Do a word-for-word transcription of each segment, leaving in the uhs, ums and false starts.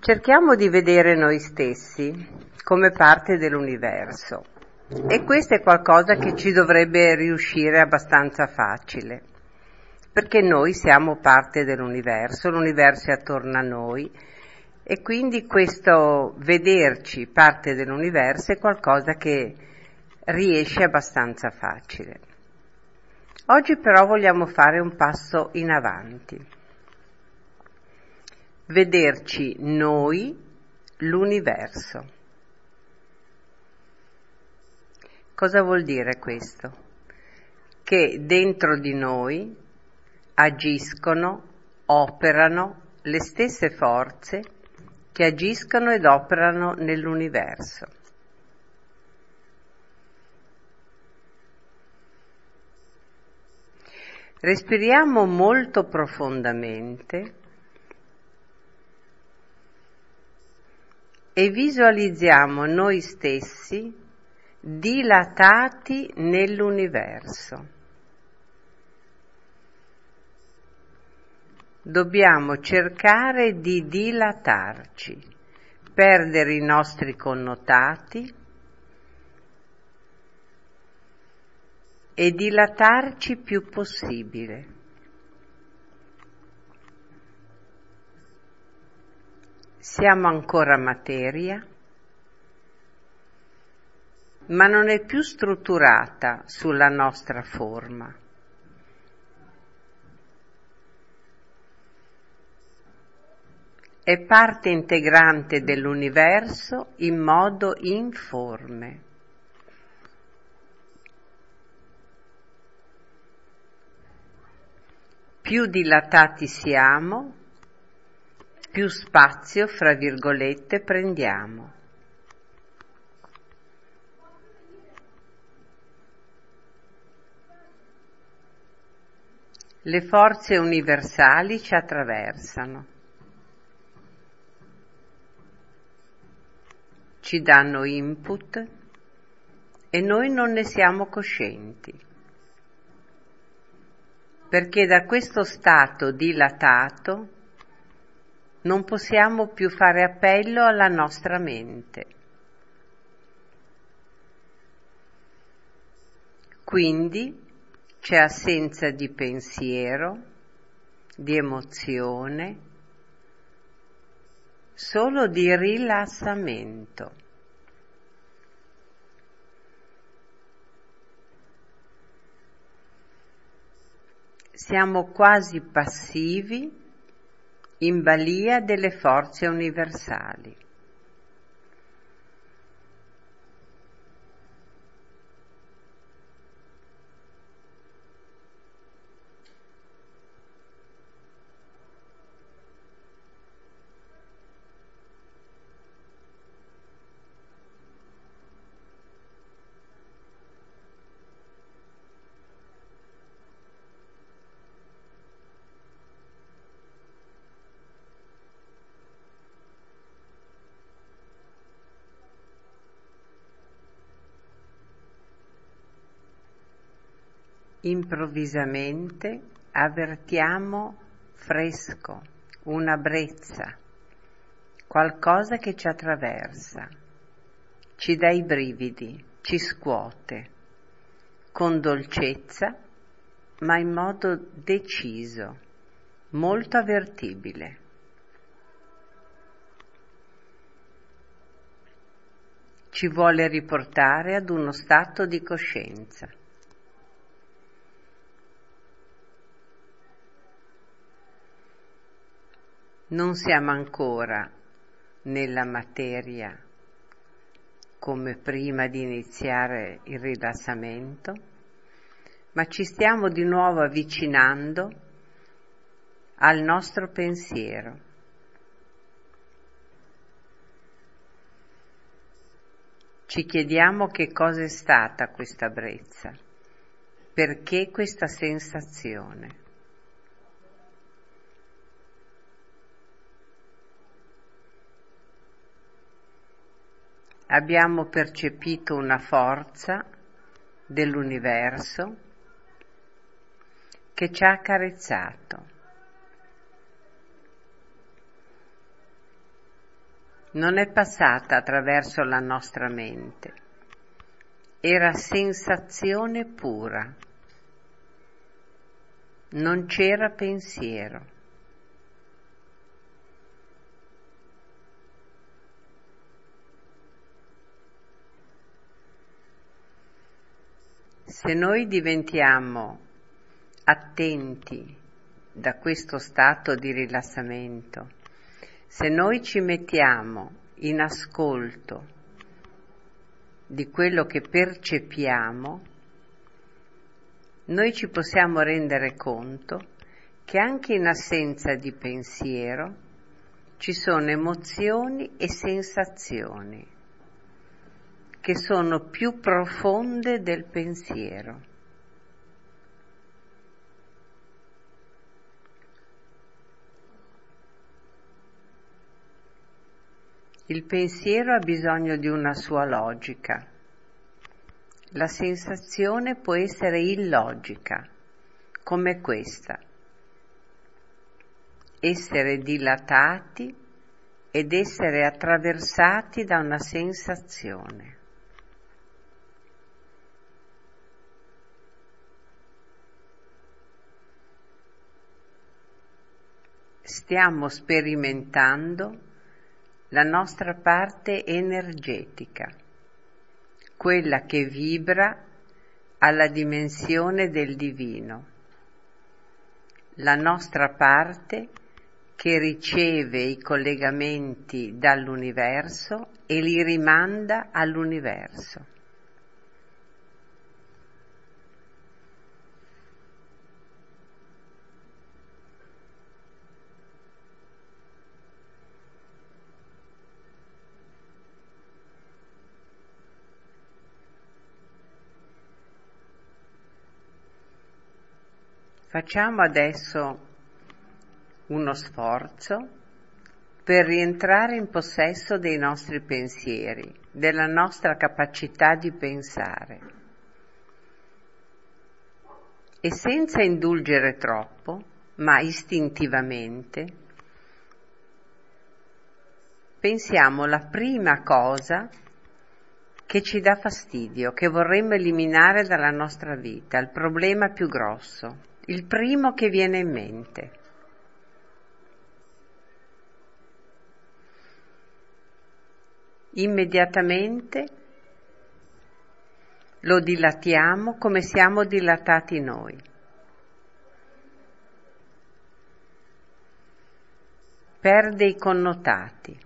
Cerchiamo di vedere noi stessi come parte dell'universo e questo è qualcosa che ci dovrebbe riuscire abbastanza facile, perché noi siamo parte dell'universo, l'universo è attorno a noi e quindi questo vederci parte dell'universo è qualcosa che riesce abbastanza facile. Oggi però vogliamo fare un passo in avanti. Vederci noi, l'universo. Cosa vuol dire questo? Che dentro di noi agiscono, operano le stesse forze che agiscono ed operano nell'universo. Respiriamo molto profondamente e visualizziamo noi stessi dilatati nell'universo. Dobbiamo cercare di dilatarci, perdere i nostri connotati e dilatarci più possibile. Siamo ancora materia, ma non è più strutturata sulla nostra forma. È parte integrante dell'universo in modo informe. Più dilatati siamo, più spazio, fra virgolette, prendiamo. Le forze universali ci attraversano, ci danno input e noi non ne siamo coscienti, perché da questo stato dilatato non possiamo più fare appello alla nostra mente. Quindi c'è assenza di pensiero, di emozione, solo di rilassamento. Siamo quasi passivi in balia delle forze universali. Improvvisamente avvertiamo fresco, una brezza, qualcosa che ci attraversa, ci dà i brividi, ci scuote, con dolcezza, ma in modo deciso, molto avvertibile. Ci vuole riportare ad uno stato di coscienza. Non siamo ancora nella materia come prima di iniziare il rilassamento, ma ci stiamo di nuovo avvicinando al nostro pensiero. Ci chiediamo che cosa è stata questa brezza, perché questa sensazione. Abbiamo percepito una forza dell'universo che ci ha accarezzato. non è passata attraverso la nostra mente, era sensazione pura, non c'era pensiero. Se noi diventiamo attenti da questo stato di rilassamento, se noi ci mettiamo in ascolto di quello che percepiamo, noi ci possiamo rendere conto che anche in assenza di pensiero ci sono emozioni e sensazioni che sono più profonde del pensiero. Il pensiero ha bisogno di una sua logica. La sensazione può essere illogica, come questa. Essere dilatati ed essere attraversati da una sensazione. Stiamo sperimentando la nostra parte energetica, quella che vibra alla dimensione del divino, la nostra parte che riceve i collegamenti dall'universo e li rimanda all'universo. Facciamo adesso uno sforzo per rientrare in possesso dei nostri pensieri, della nostra capacità di pensare. E senza indulgere troppo, ma istintivamente, pensiamo alla prima cosa che ci dà fastidio, che vorremmo eliminare dalla nostra vita, il problema più grosso. Il primo che viene in mente. Immediatamente lo dilatiamo come siamo dilatati noi. Perde i connotati.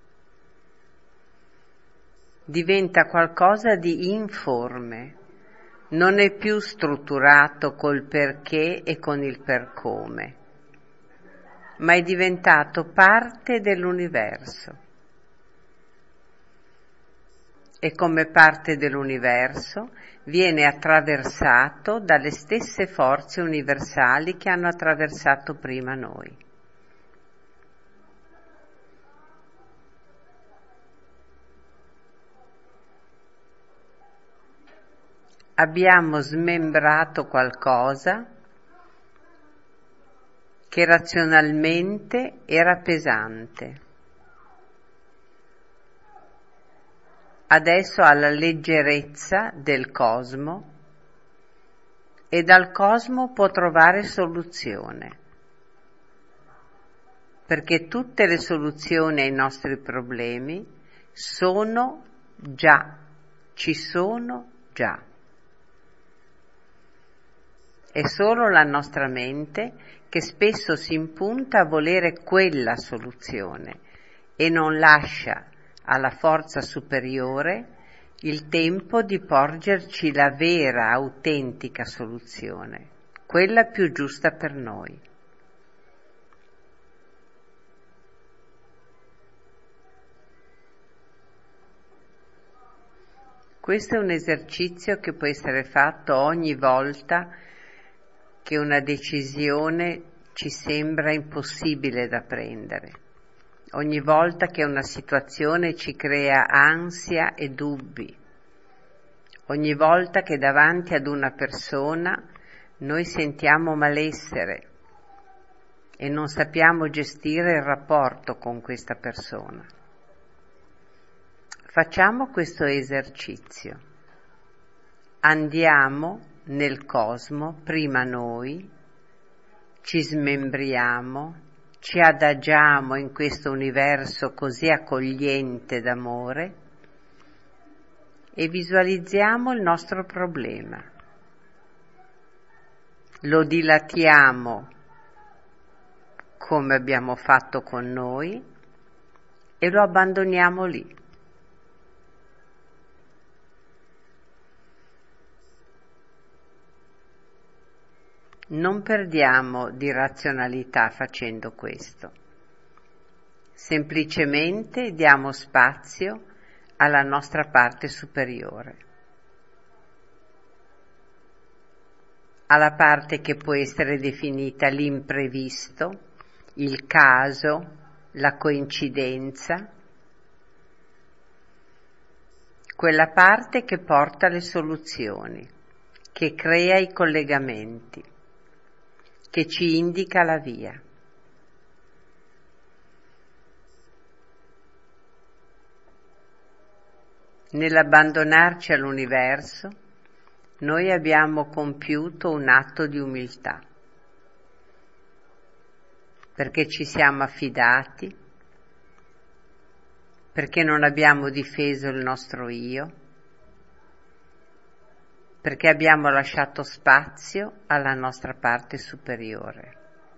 Diventa qualcosa di informe. Non è più strutturato col perché e con il per come, ma è diventato parte dell'universo. E come parte dell'universo viene attraversato dalle stesse forze universali che hanno attraversato prima noi. Abbiamo smembrato qualcosa che razionalmente era pesante. Adesso ha la leggerezza del cosmo e dal cosmo può trovare soluzione, perché tutte le soluzioni ai nostri problemi sono già, ci sono già. È solo la nostra mente che spesso si impunta a volere quella soluzione e non lascia alla forza superiore il tempo di porgerci la vera, autentica soluzione, quella più giusta per noi. Questo è un esercizio che può essere fatto ogni volta che una decisione ci sembra impossibile da prendere, ogni volta che una situazione ci crea ansia e dubbi, ogni volta che davanti ad una persona noi sentiamo malessere e non sappiamo gestire il rapporto con questa persona. facciamo questo esercizio. Andiamo nel cosmo, prima noi, ci smembriamo, ci adagiamo in questo universo così accogliente d'amore e visualizziamo il nostro problema. Lo dilatiamo come abbiamo fatto con noi e lo abbandoniamo lì. Non perdiamo di razionalità facendo questo, semplicemente diamo spazio alla nostra parte superiore, alla parte che può essere definita l'imprevisto, il caso, la coincidenza, quella parte che porta le soluzioni, che crea i collegamenti, che ci indica la via. Nell'abbandonarci all'universo, noi abbiamo compiuto un atto di umiltà, perché ci siamo affidati, perché non abbiamo difeso il nostro io, perché abbiamo lasciato spazio alla nostra parte superiore.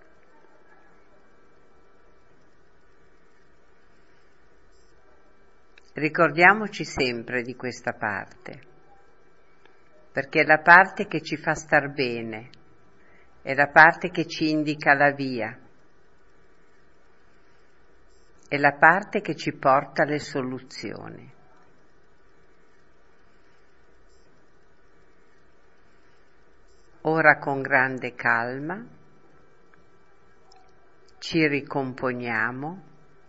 Ricordiamoci sempre di questa parte, perché è la parte che ci fa star bene, è la parte che ci indica la via, è la parte che ci porta alle soluzioni. Ora con grande calma ci ricomponiamo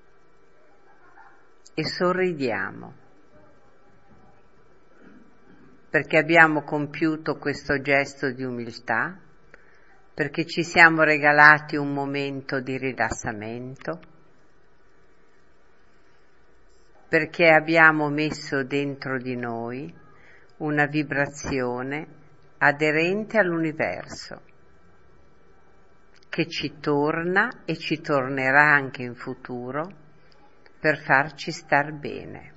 e sorridiamo, perché abbiamo compiuto questo gesto di umiltà, perché ci siamo regalati un momento di rilassamento, perché abbiamo messo dentro di noi una vibrazione aderente all'universo, che ci torna e ci tornerà anche in futuro per farci star bene.